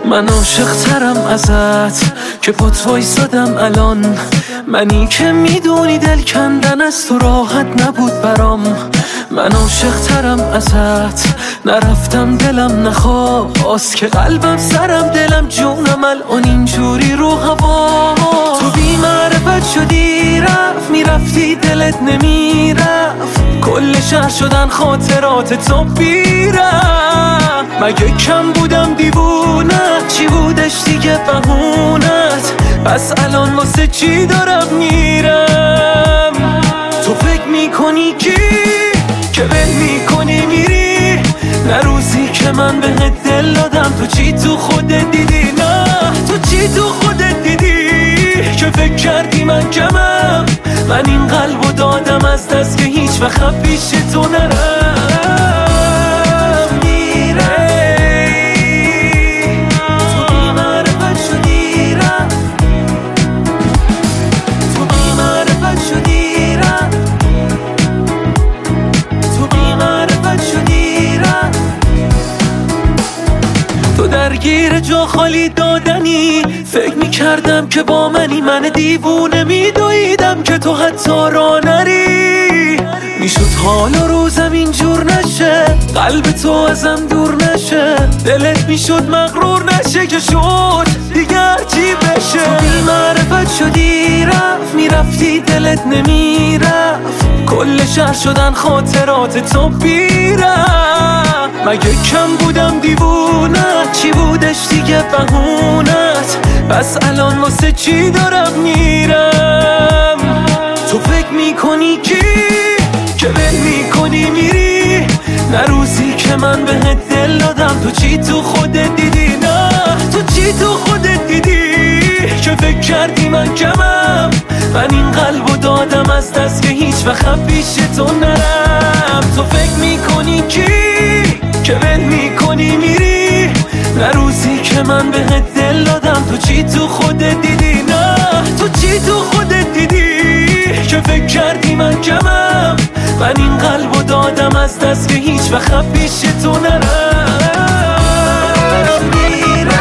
من عاشق ترم ازت که پات وایسادم الان، منی که میدونی دل کندن از تو راحت نبود برام. من عاشق ترم ازت، نرفتم دلم نخواست که قلبم سرم دلم جونم الان اینجوری رو هوا. تو بی معرفت شدی رفت میرفتی دلت نمیرفت، کل شهر شدن خاطرات تو بیرم. مگه کم بودم دیوونت، چی بودش دیگه بهونت؟ پس الان واسه چی دارم میرم؟ تو فکر میکنی که ول میکنی میری، نه روزی که من بهت دل دادم تو چی تو خودت دیدی؟ نه تو چی تو خودت دیدی که فکر کردی من کمم؟ من این قلبو دادم از دست که هیچ وقت پیش تو نرم. درگیر جا خالی دادنی، فکر میکردم که با منی، من دیوونه میدویدم که تو حتی را نری. میشد حال و روزم اینجور نشه، قلب تو ازم دور نشه، دلت میشد مغرور نشه که شد دیگر چی بشه. تو بی معرفت شدی رفت میرفتی دلت نمیرفت، کل شهر شدن خاطرات تو بیرم. مگه کم بودم دیوونت، چی بودش دیگه بهونت؟ پس الان واسه چی دارم میرم؟ تو فکر میکنی که ول میکنی میری، نه روزی که من بهت دل دادم تو چی تو خودت دیدی؟ نه تو چی تو خودت دیدی که فکر کردی من کمم؟ من این قلبو دادم از دست که هیچ وقت پیش تو نرم. تو فکر میکنی که ول میکنی میری، نه روزی که من بهت دل دادم تو چی تو خودت دیدی؟ نه تو چی تو خودت دیدی که فکر کردی من کمم؟ من این قلبو دادم از دست که هیچ وقت پیش تو نرم.